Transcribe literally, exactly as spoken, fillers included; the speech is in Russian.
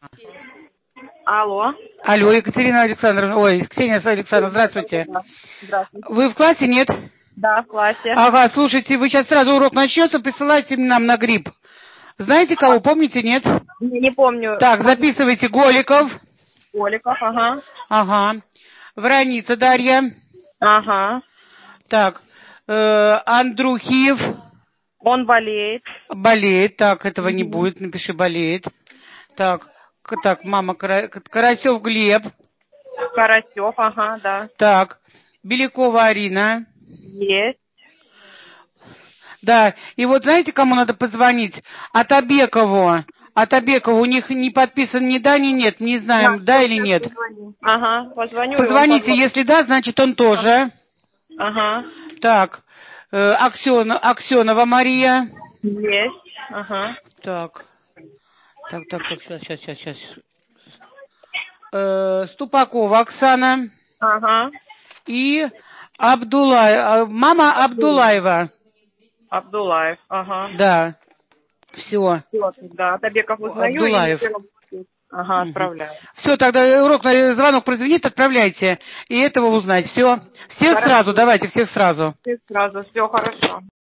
Алло. Алло, Екатерина Александровна, ой, Ксения Александровна, здравствуйте. Здравствуйте. Вы в классе, нет? Да, в классе. Ага, слушайте, вы сейчас сразу урок начнется, присылайте нам на грипп. Знаете кого, помните, нет? Не, не помню. Так, записывайте Голиков. Голиков, ага. Ага. Враница Дарья. Ага. Так, э, Андрухиев. Он болеет. Болеет, так, этого не Угу. будет, напиши болеет. Так, к- так, мама, Кара- Карасев Глеб. Карасев, ага, да. Так, Белякова Арина. Есть. Да, и вот знаете, кому надо позвонить? Атабекову. Атабекову, у них не подписан ни да, ни нет, не Да, знаем, да или сейчас нет. позвоню. Ага, позвоню, и он Позвоните, позвонит. если да, значит он тоже. Ага. Так, э, Аксен, Аксенова Мария. Есть. Ага. Так, так, так, так, сейчас, сейчас, сейчас, сейчас. Э, Ступакова Оксана. Ага. И Абдулай, мама Абдулаева. Абдулаев, ага. Да, все. Все, да, Табеков узнаю и на Абдулаев. первом. Ага, Угу. отправляю. Все, тогда урок, э, звонок прозвенит, отправляйте. И этого узнать. Все. Всех Хорошо. сразу, давайте, всех сразу. Сразу, все хорошо.